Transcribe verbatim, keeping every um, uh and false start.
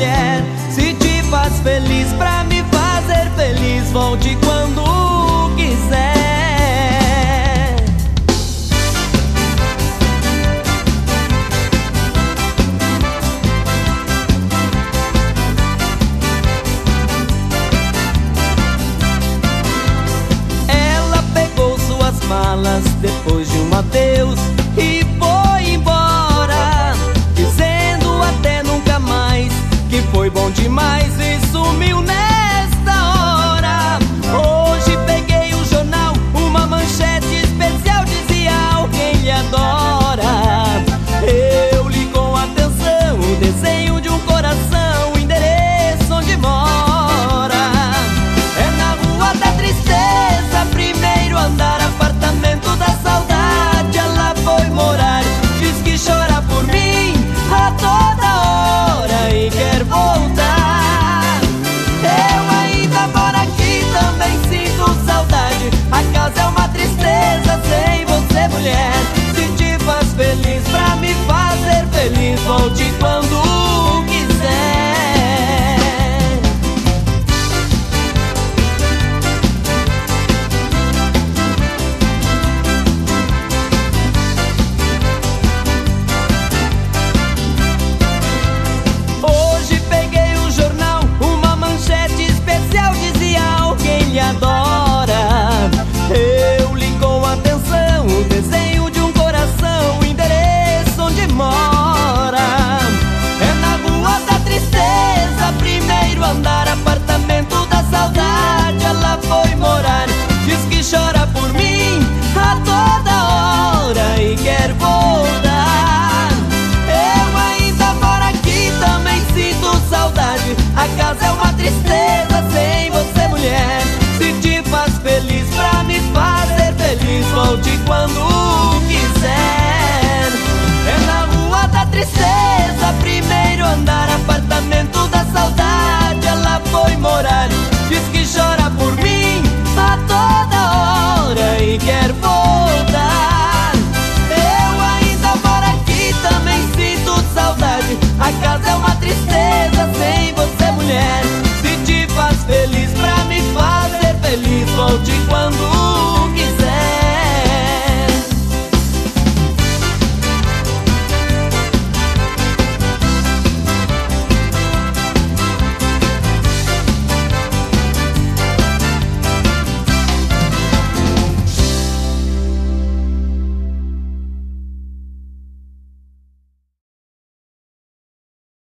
mulher. Se te faz feliz, pra me fazer feliz, volte quando quiser. Malas depois de um adeus e foi embora, dizendo até nunca mais, que foi bom demais e sumiu nesta hora. Hoje peguei o jornal, uma manchete especial dizia: alguém lhe adora. Eu li com atenção o desenho de um coração, o endereço onde mora. É na Rua da Tristeza, primeiro andar, apartamento da saudade, ela foi morar. Diz que chora por mim a toda hora e quer voltar. Eu ainda moro aqui, também sinto saudade. A casa é uma tristeza sem você, mulher. Se te faz feliz, pra me fazer feliz, volte quando quiser. Eu li com atenção o desenho de um coração, o endereço onde mora. É na Rua da Tristeza, primeiro andar, apartamento da saudade, ela foi morar. Diz que chora por mim a toda hora e quer voltar. Eu ainda moro aqui, também sinto saudade. A casa é uma tristeza sem você, mulher. Se te faz feliz, pra me fazer feliz, volte quando quiser. É na Rua da Tristeza, primeiro andar, apartamento da saudade, ela foi morar.